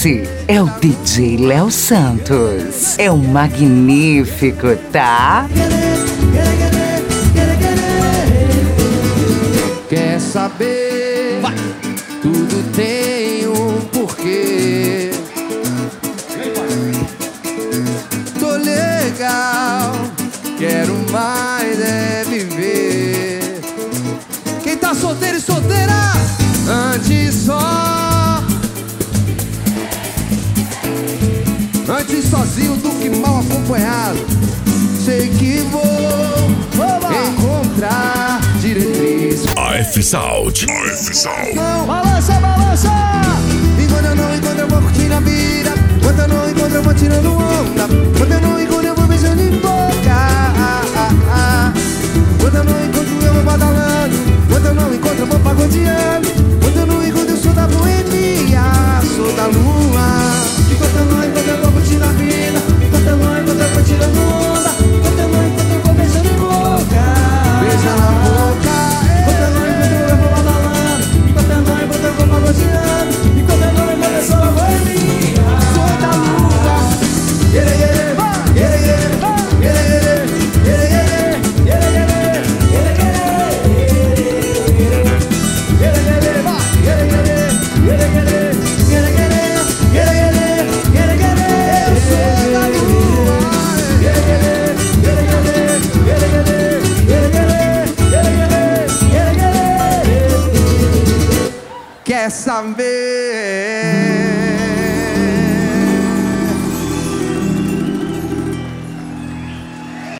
Esse é o DJ Léo Santos. É um magnífico, tá? Quer saber? Vai. Tudo tem um porquê. Tô legal, quero mais é viver. Quem tá solteiro e solteira, antes só, antes sozinho do que mal acompanhado. Sei que vou encontrar diretriz. AF Sound. Balança, balança! Enquanto eu não encontro, eu vou curtindo a vida. Enquanto eu não encontro, eu vou tirando onda. Enquanto eu não encontro, eu vou beijando em boca. Enquanto eu não encontro, eu vou badalando. Enquanto eu não encontro, eu vou pagodeando. Enquanto eu não encontro, eu sou da boemia, sou da lua. Enquanto eu não encontro, eu vou curtindo a vida. Enquanto eu não encontro, eu vou tirando onda. Enquanto eu não encontro, eu vou beijando em boca. Beija na boca. Enquanto eu não encontro, eu vou badalando. Enquanto eu não encontro, eu vou pagodeando. Enquanto eu não encontro, eu sou da boemia, sou da lua. Yere, yere, yere, yere, yere, yere, quer saber?